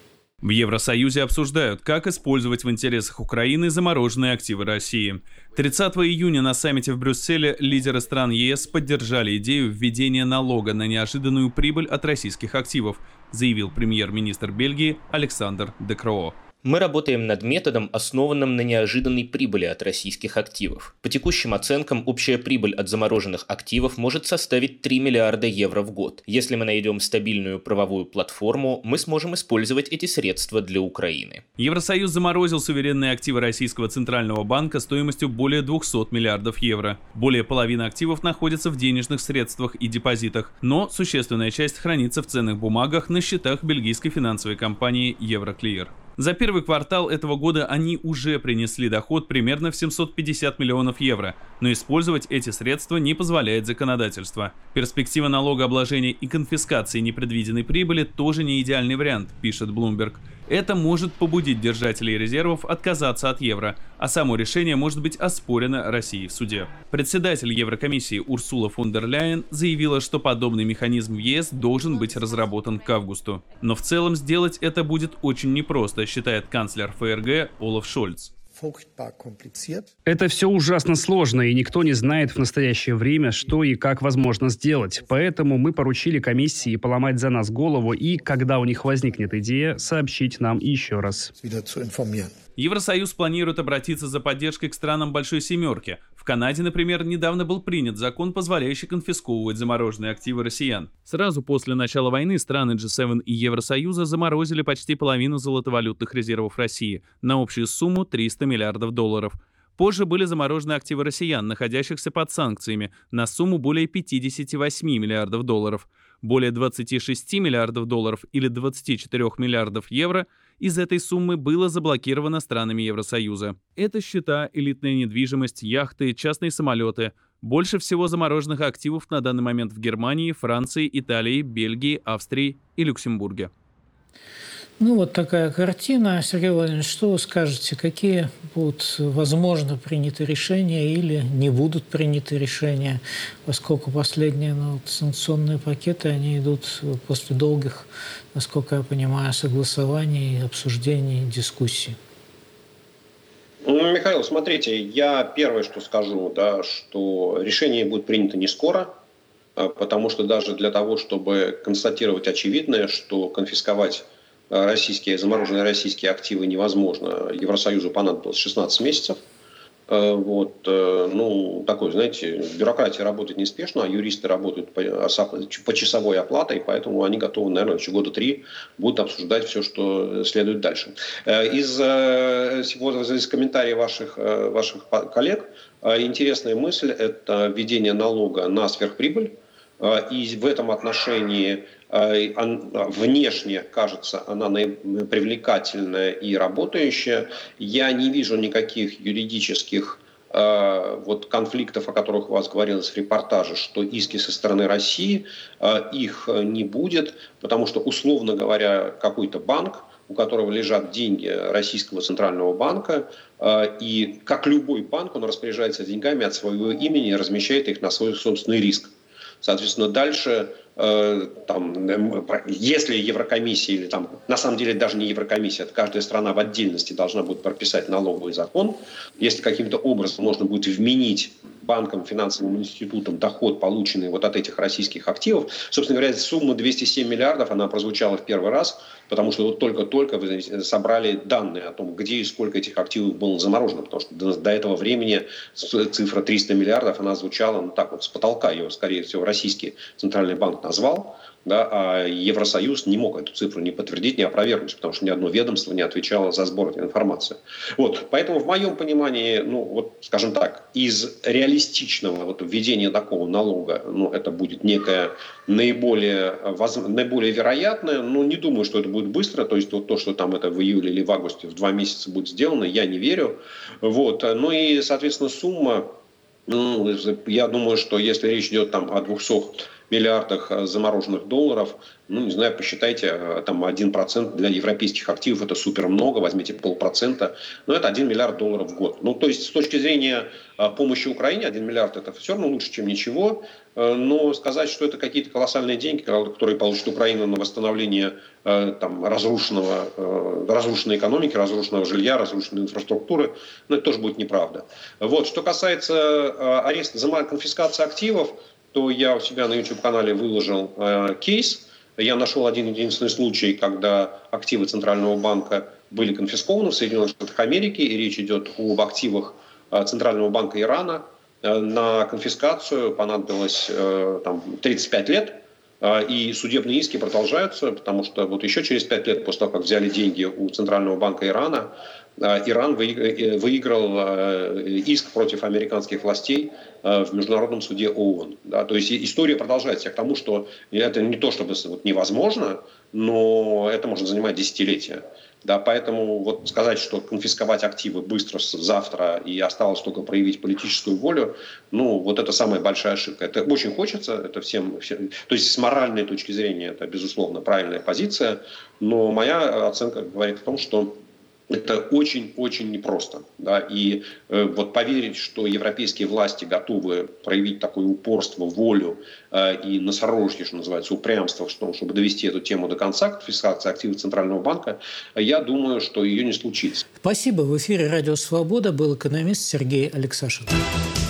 В Евросоюзе обсуждают, как использовать в интересах Украины замороженные активы России. тридцатого июня на саммите в Брюсселе лидеры стран ЕС поддержали идею введения налога на неожиданную прибыль от российских активов, заявил премьер-министр Бельгии Александр Де Кроо. Мы работаем над методом, основанным на неожиданной прибыли от российских активов. По текущим оценкам, общая прибыль от замороженных активов может составить три миллиарда евро в год. Если мы найдем стабильную правовую платформу, мы сможем использовать эти средства для Украины. Евросоюз заморозил суверенные активы Российского Центрального банка стоимостью более двухсот миллиардов евро. Более половины активов находятся в денежных средствах и депозитах, но существенная часть хранится в ценных бумагах на счетах бельгийской финансовой компании Евроклир. За первый квартал этого года они уже принесли доход примерно в семьсот пятьдесят миллионов евро, но использовать эти средства не позволяет законодательство. Перспектива налогообложения и конфискации непредвиденной прибыли тоже не идеальный вариант, пишет Bloomberg. Это может побудить держателей резервов отказаться от евро, а само решение может быть оспорено Россией в суде. Председатель Еврокомиссии Урсула фон дер Ляйен заявила, что подобный механизм в ЕС должен быть разработан к августу. Но в целом сделать это будет очень непросто, считает канцлер ФРГ Олаф Шольц. Это все ужасно сложно, и никто не знает в настоящее время, что и как возможно сделать. Поэтому мы поручили комиссии поломать за нас голову и, когда у них возникнет идея, сообщить нам еще раз. Евросоюз планирует обратиться за поддержкой к странам Большой Семерки. В Канаде, например, недавно был принят закон, позволяющий конфисковывать замороженные активы россиян. Сразу после начала войны страны джи семь и Евросоюза заморозили почти половину золотовалютных резервов России на общую сумму триста миллиардов долларов. Позже были заморожены активы россиян, находящихся под санкциями, на сумму более пятидесяти восьми миллиардов долларов. Более двадцати шести миллиардов долларов или двадцати четырёх миллиардов евро из этой суммы было заблокировано странами Евросоюза. Это счета, элитная недвижимость, яхты, частные самолеты. Больше всего замороженных активов на данный момент в Германии, Франции, Италии, Бельгии, Австрии и Люксембурге. Ну, вот такая картина. Сергей Владимирович, что вы скажете? Какие будут, возможно, приняты решения или не будут приняты решения, поскольку последние ну, вот, санкционные пакеты, они идут после долгих, насколько я понимаю, согласований, обсуждений, дискуссий? Ну, Михаил, смотрите, я первое, что скажу, да, что решение будет принято не скоро, потому что даже для того, чтобы констатировать очевидное, что конфисковать российские, замороженные российские активы невозможно, Евросоюзу понадобилось шестнадцать месяцев. Вот, ну, такой, знаете, бюрократия работает неспешно, а юристы работают по, по часовой оплатой, поэтому они готовы, наверное, еще года три будут обсуждать все, что следует дальше. Из, из комментариев ваших, ваших коллег интересная мысль – это введение налога на сверхприбыль. И в этом отношении внешне, кажется, она привлекательная и работающая. Я не вижу никаких юридических вот, конфликтов, о которых у вас говорилось в репортаже, что иски со стороны России, их не будет, потому что, условно говоря, какой-то банк, у которого лежат деньги Российского центрального банка, и как любой банк, он распоряжается деньгами от своего имени и размещает их на свой собственный риск. Соответственно, дальше, э, там, если Еврокомиссия, или там, на самом деле даже не Еврокомиссия, это каждая страна в отдельности должна будет прописать налоговый закон, если каким-то образом можно будет вменить банкам, финансовым институтам доход, полученный вот от этих российских активов. Собственно говоря, сумма двести семь миллиардов, она прозвучала в первый раз, потому что вот только-только вы собрали данные о том, где и сколько этих активов было заморожено, потому что до, до этого времени цифра триста миллиардов, она звучала, ну так вот, с потолка, ее, скорее всего, Российский Центральный банк назвал, да, а Евросоюз не мог эту цифру ни подтвердить, ни опровергнуть, потому что ни одно ведомство не отвечало за сбор этой информации. Вот, поэтому в моем понимании, ну вот, скажем так, из реалистичного вот введения такого налога, ну это будет некое наиболее, воз... наиболее вероятное, но не думаю, что это будет быстро, то есть вот то, что там это в июле или в августе в два месяца будет сделано, я не верю. Вот, ну и, соответственно, сумма, ну, я думаю, что если речь идет там о двухсот миллиардах замороженных долларов, ну, не знаю, посчитайте, там один процент для европейских активов, это супер много, возьмите полпроцента, но это один миллиард долларов в год. Ну, то есть, с точки зрения помощи Украине, один миллиард это все равно лучше, чем ничего, но сказать, что это какие-то колоссальные деньги, которые получит Украина на восстановление там, разрушенного, разрушенной экономики, разрушенного жилья, разрушенной инфраструктуры, ну, это тоже будет неправда. Вот. Что касается ареста, конфискации активов, то я у себя на YouTube-канале выложил э, кейс. Я нашел один единственный случай, когда активы Центрального банка были конфискованы в Соединенных Штатах Америки, и речь идет об активах э, Центрального банка Ирана. Э, на конфискацию понадобилось э, там, тридцать пять лет, э, и судебные иски продолжаются, потому что вот еще через пять лет после того, как взяли деньги у Центрального банка Ирана, Иран выиграл иск против американских властей в Международном суде ООН. Да, то есть история продолжается. Я к тому, что это не то, чтобы вот невозможно, но это может занимать десятилетия. Да, поэтому вот сказать, что конфисковать активы быстро завтра и осталось только проявить политическую волю, ну вот это самая большая ошибка. Это очень хочется, это всем, всем, то есть с моральной точки зрения это безусловно правильная позиция, но моя оценка говорит о том, что это очень-очень непросто. Да? И э, вот поверить, что европейские власти готовы проявить такое упорство, волю э, и носорожье, что называется, упрямство, что, чтобы довести эту тему до конца, конфискации активов Центрального банка, я думаю, что ее не случится. Спасибо. В эфире «Радио Свобода» был экономист Сергей Алексашин.